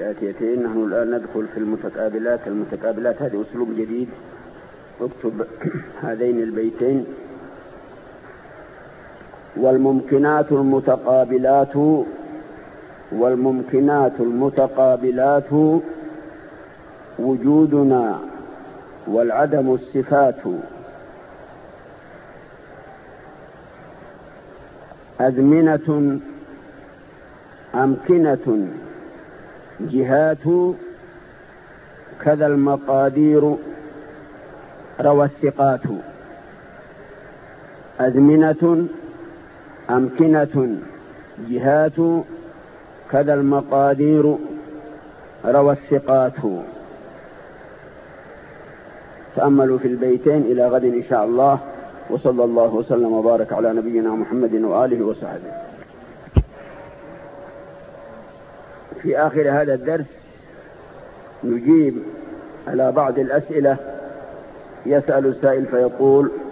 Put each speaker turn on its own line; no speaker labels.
الآتيتين. نحن الآن ندخل في المتقابلات هذه أسلوب جديد. اكتب هذين البيتين: والممكنات المتقابلات وجودنا والعدم الصفات، أزمنة أمكنة جهات، كذا المقادير روى الثقات. أزمنة أمكنة جهات، كذا المقادير روى الثقات. تأملوا في البيتين إلى غد إن شاء الله، وصلى الله وسلم وبارك على نبينا محمد وآله وصحبه. في آخر هذا الدرس نجيب على بعض الأسئلة. يسأل السائل فيقول: